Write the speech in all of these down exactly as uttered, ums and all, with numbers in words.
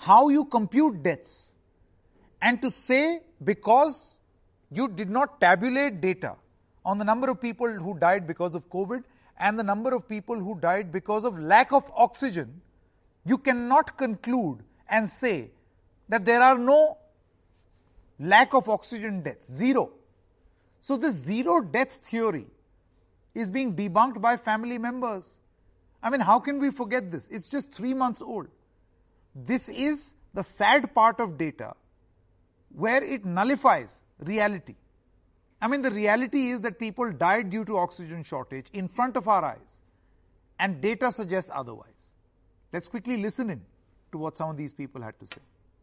how you compute deaths and to say because you did not tabulate data on the number of people who died because of COVID and the number of people who died because of lack of oxygen, you cannot conclude and say that there are no lack of oxygen deaths. Zero. So this zero death theory is being debunked by family members. I mean, how can we forget this? It's just three months old. This is the sad part of data where it nullifies reality. I mean, the reality is that people died due to oxygen shortage in front of our eyes, and data suggests otherwise. Let's quickly listen in to what some of these people had to say.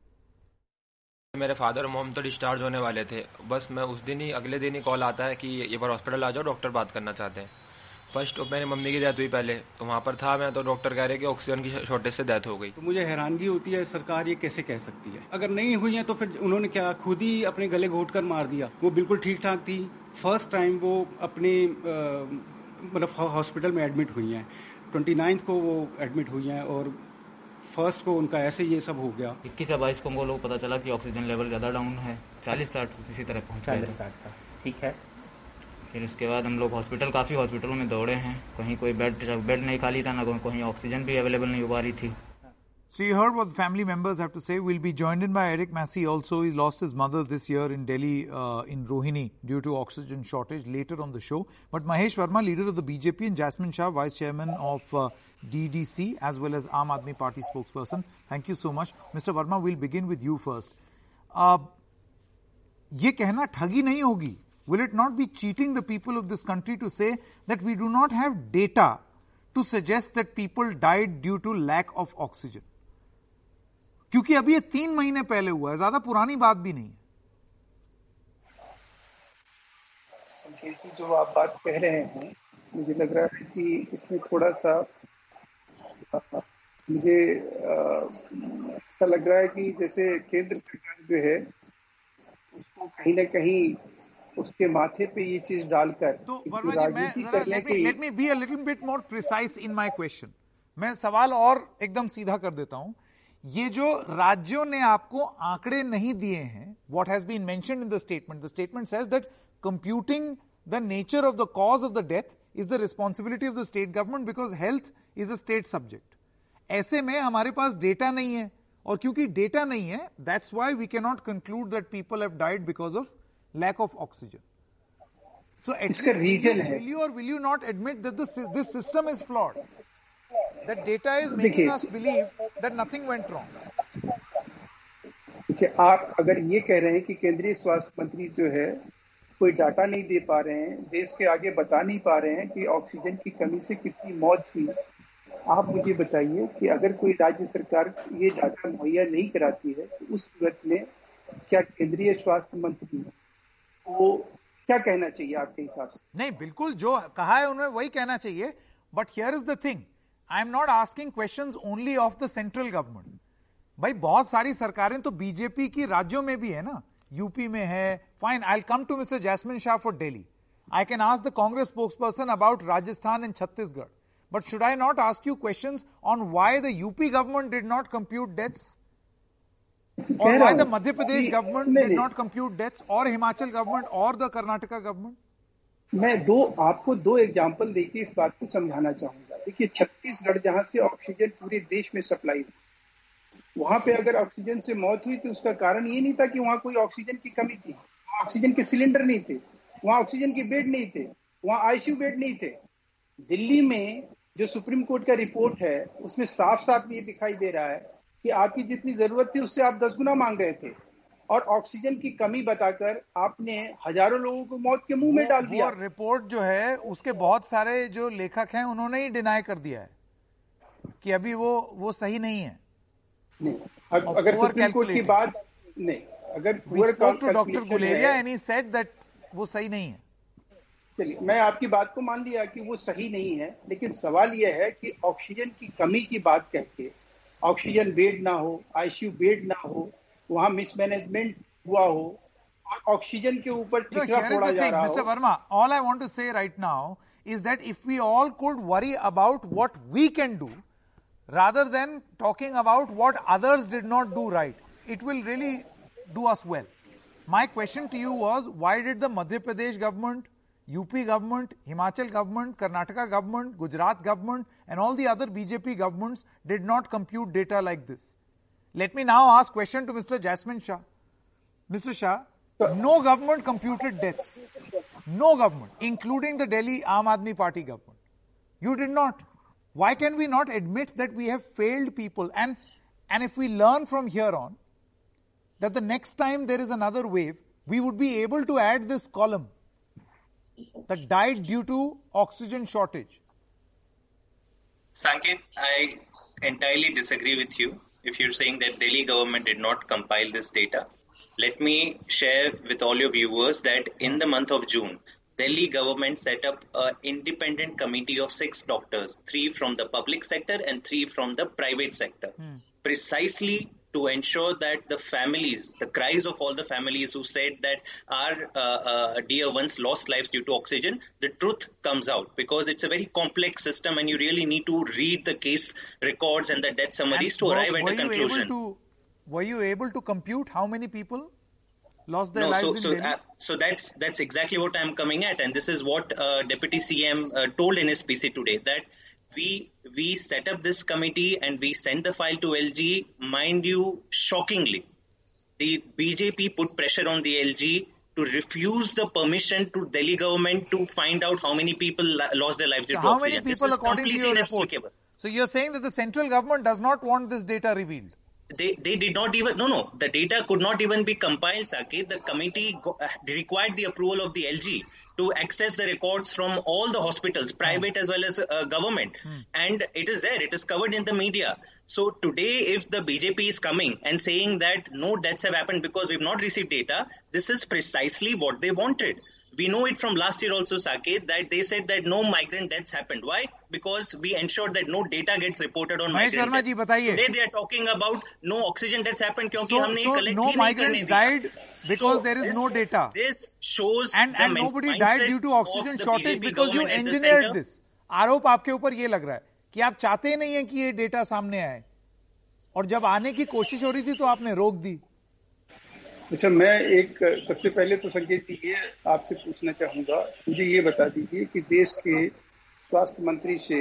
मेरे father और mom तो discharge होने वाले थे, बस मैं उस दिन ही अगले दिन ही कॉल आता है कि ये बार हॉस्पिटल आ जाओ, डॉक्टर बात करना चाहते हैं. फर्स्ट मेरी मम्मी की डेथ हुई पहले, तो वहाँ पर था मैं, तो डॉक्टर कह रहे कि ऑक्सीजन की शॉर्टेज से डेथ हो गई. तो मुझे हैरानगी होती है, सरकार ये कैसे कह सकती है? अगर नहीं हुई है तो फिर उन्होंने क्या खुद ही अपने गले घोट कर मार दिया? वो बिल्कुल ठीक ठाक थी. फर्स्ट टाइम वो अपने मतलब हॉस्पिटल में एडमिट हुई हैं, ट्वेंटी नाइन्थ को वो एडमिट हुई हैं और फर्स्ट को उनका ऐसे ये सब हो गया. इक्कीस या बाईस को हमको लोग पता चला कि ऑक्सीजन लेवल ज़्यादा डाउन है, चालीस साठ इसी तरह पहुँच गया. ठीक है. फिर उसके बाद हम लोग हॉस्पिटल काफ़ी हॉस्पिटलों में दौड़े हैं, कहीं कोई बेड बेड नहीं खाली था, ना कहीं ऑक्सीजन भी अवेलेबल नहीं हो पा रही थी. So you heard what the family members have to say. We'll be joined in by Eric Massey also. He lost his mother this year in Delhi, uh, in Rohini, due to oxygen shortage, later on the show. But Mahesh Verma, leader of the B J P, and Jasmine Shah, vice chairman of uh, D D C, as well as Aam Aadmi Party spokesperson. Thank you so much. Mister Verma, we'll begin with you first. Uh, ये कहना ठगी नहीं होगी. Will it not be cheating the people of this country to say that we do not have data to suggest that people died due to lack of oxygen? क्योंकि अभी ये तीन महीने पहले हुआ है, ज्यादा पुरानी बात भी नहीं है. शमशेर जी, जो आप बात कह रहे हैं, मुझे लग रहा है कि इसमें थोड़ा सा मुझे ऐसा लग रहा है कि जैसे केंद्र सरकार जो है उसको कहीं ना कहीं उसके माथे पे ये चीज डालकर तो वर्मा जी, मैं जरा let me be a little bit more precise in my question. मैं सवाल और एकदम सीधा कर देता हूं. ये जो राज्यों ने आपको आंकड़े नहीं दिए हैं, what has been mentioned in the statement, the statement says that computing the nature of the cause of the death is the responsibility of the state government because health is a state subject. ऐसे में हमारे पास data नहीं है, और क्योंकि data नहीं है, that's why we cannot conclude that people have died because of lack of oxygen. So at इसका रीजन है. Will you or will you not admit that this this system is flawed? That data is making us believe that nothing went wrong. देखिए, आप अगर ये कह रहे हैं कि केंद्रीय स्वास्थ्य मंत्री जो है कोई डाटा नहीं दे पा रहे हैं, देश के आगे बता नहीं पा रहे हैं कि ऑक्सीजन की कमी से कितनी मौत हुई, आप मुझे बताइए कि अगर कोई राज्य सरकार ये डाटा मुहैया नहीं कराती है तो उस सूरत में क्या केंद्रीय स्वास्थ्य मंत्री को क्या कहना चाहिए आपके हिसाब से? नहीं, बिल्कुल जो कहा है उन्हें वही कहना चाहिए. But here is the thing, I am not asking questions only of the central government. भाई बहुत सारी सरकारें तो बीजेपी की राज्यों में भी है ना, यूपी में है. Fine, I will come to mister Jasmine Shah for Delhi. I can ask the Congress spokesperson about Rajasthan and Chhattisgarh. But should I not ask you questions on why the U P government did not compute deaths? Or why the Madhya Pradesh government did not compute deaths, or Himachal government, or the Karnataka government? मैं दो आपको दो example देके इस बात को समझाना चाहूंगा. देखिए, छत्तीसगढ़ जहां से ऑक्सीजन पूरे देश में सप्लाई हुई, वहां पे अगर ऑक्सीजन से मौत हुई तो उसका कारण ये नहीं था कि वहां कोई ऑक्सीजन की कमी थी. ऑक्सीजन के सिलेंडर नहीं थे, वहां ऑक्सीजन के बेड नहीं थे, वहां आईसीयू बेड नहीं थे. दिल्ली में जो सुप्रीम कोर्ट का रिपोर्ट है उसमें साफ साफ ये दिखाई दे रहा है कि आपकी जितनी जरूरत थी उससे आप दस गुना मांग रहे थे, और ऑक्सीजन की कमी बताकर आपने हजारों लोगों को मौत के मुंह में डाल दिया. वो रिपोर्ट जो है उसके बहुत सारे जो लेखक हैं उन्होंने ही डिनाई कर दिया है कि अभी वो वो सही नहीं है. नहीं, अगर सुप्रीम कोर्ट की बात नहीं, अगर doctor Guleria and he said that वो सही नहीं है. चलिए, मैं आपकी बात को मान लिया कि वो सही नहीं है, लेकिन सवाल यह है कि ऑक्सीजन की कमी की बात करके ऑक्सीजन बेड ना हो, आईसीयू बेड ना हो, वहां मिसमैनेजमेंट हुआ हो और ऑक्सीजन के ऊपर ठिकरा फोड़ा जा रहा हो. Mister Verma, all I want to say right now is that if we all could worry about what we can do, rather than talking about what others did not do right. It will really do us well. My question to you was, why did the Madhya Pradesh government, U P government, Himachal government, Karnataka government, Gujarat government and all the other B J P governments did not compute data like this? Let me now ask question to Mister Jasmine Shah. Mister Shah, no government computed deaths. No government, including the Delhi Aam Aadmi Party government. You did not. Why can we not admit that we have failed people? And, and if we learn from here on that the next time there is another wave, we would be able to add this column that died due to oxygen shortage. Sanket, I entirely disagree with you if you're saying that Delhi government did not compile this data. Let me share with all your viewers that in the month of June, Delhi government set up an independent committee of six doctors, three from the public sector and three from the private sector, hmm. precisely to ensure that the families, the cries of all the families who said that our uh, uh, dear ones lost lives due to oxygen, the truth comes out, because it's a very complex system and you really need to read the case records and the death summaries and to were, arrive at were a conclusion. You able to, were you able to compute how many people lost their no, lives so, in so, Delhi? uh, so that's that's exactly what I'm coming at, and this is what uh, Deputy C M uh, told in his P C today, that we we set up this committee and we sent the file to L G. Mind you, shockingly, the B J P put pressure on the L G to refuse the permission to Delhi government to find out how many people lost their lives due so to how oxygen. Many people, this is according to your report? So you're saying that the central government does not want this data revealed? They they did not even, no, no, the data could not even be compiled, Saket. The committee go, uh, required the approval of the L G to access the records from all the hospitals, private as well as uh, government. Hmm. And it is there, it is covered in the media. So today, if the B J P is coming and saying that no deaths have happened because we've not received data, this is precisely what they wanted. We know it from last year also, Saket, that they said that no migrant deaths happened. Why? Because we ensured that no data gets reported on Mahesh migrant Sharma deaths. Ji, bataiye. Today they are talking about no oxygen deaths happened because so, हमने so collect no migrants died because so there is this, no data. This shows and, the and nobody died due to oxygen shortage because you engineered this. आरोप आपके ऊपर ये लग रहा है कि आप चाहते नहीं है कि ये डेटा सामने आए, और जब आने की कोशिश हो रही थी तो आपने रोक दी. अच्छा, मैं एक सबसे पहले तो संकेत जी ये आपसे पूछना चाहूंगा, मुझे ये बता दीजिए कि देश के स्वास्थ्य मंत्री से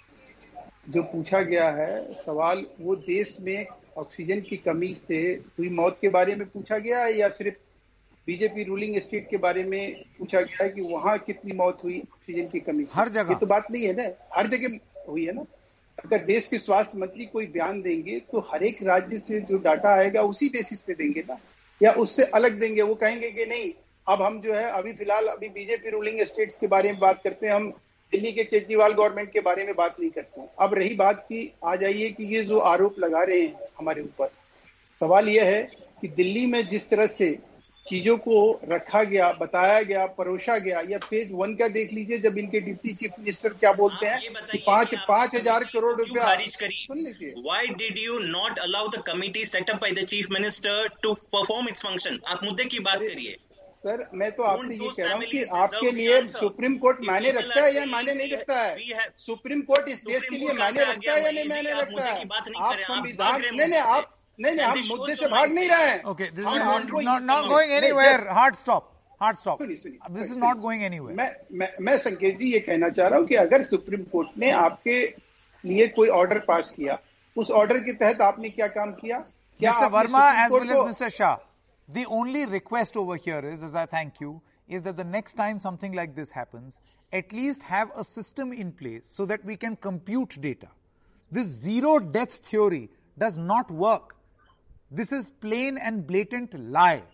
जो पूछा गया है सवाल, वो देश में ऑक्सीजन की कमी से हुई मौत के बारे में पूछा गया है या सिर्फ बीजेपी रूलिंग स्टेट के बारे में पूछा गया है कि वहां कितनी मौत हुई ऑक्सीजन की कमी से? हर जगह. ये तो बात नहीं है ना, हर जगह हुई है ना. अगर देश के स्वास्थ्य मंत्री कोई बयान देंगे तो हर एक राज्य से जो डाटा आएगा उसी बेसिस पे देंगे ना, या उससे अलग देंगे? वो कहेंगे कि नहीं, अब हम जो है अभी फिलहाल अभी बीजेपी रूलिंग स्टेट्स के बारे में बात करते हैं, हम दिल्ली के केजरीवाल गवर्नमेंट के बारे में बात नहीं करते हैं. अब रही बात की, आ जाइए कि ये जो आरोप लगा रहे हैं हमारे ऊपर, सवाल यह है कि दिल्ली में जिस तरह से चीजों को रखा गया, बताया गया, परोसा गया, या फेज वन का देख लीजिए जब इनके डिप्टी चीफ मिनिस्टर क्या बोलते हैं कि पांच पांच हजार करोड़ रुपया खारिज करी. सुन लीजिए, why did you not allow the committee set up by the chief minister to perform its function? आप मुद्दे की बात करिए. सर, मैं तो आपसे ये कह रहा हूँ कि आपके लिए सुप्रीम कोर्ट मायने रखता है या मायने नहीं रखता है? सुप्रीम कोर्ट इस देश के लिए मायने रखता है या नहीं मायने रखता है? आप संविधान, नहीं नहीं आप नहीं नहीं हम मुद्दे से भाग नहीं रहे हैं. Okay, this is not, not, not going anywhere. Hard stop. Hard stop. सुनिए सुनिए, this is not going anywhere. मैं मैं मैं संकेत जी ये कहना चाह रहा हूँ कि अगर सुप्रीम कोर्ट ने आपके लिए कोई ऑर्डर पास किया, उस ऑर्डर के तहत आपने क्या काम किया? क्या Mister Verma as well as Mister Shah, the only request over here is, as I thank you, is that the next time something like this happens, at least have a system in place so that we can compute data. This zero death theory does not work. This is plain and blatant lie.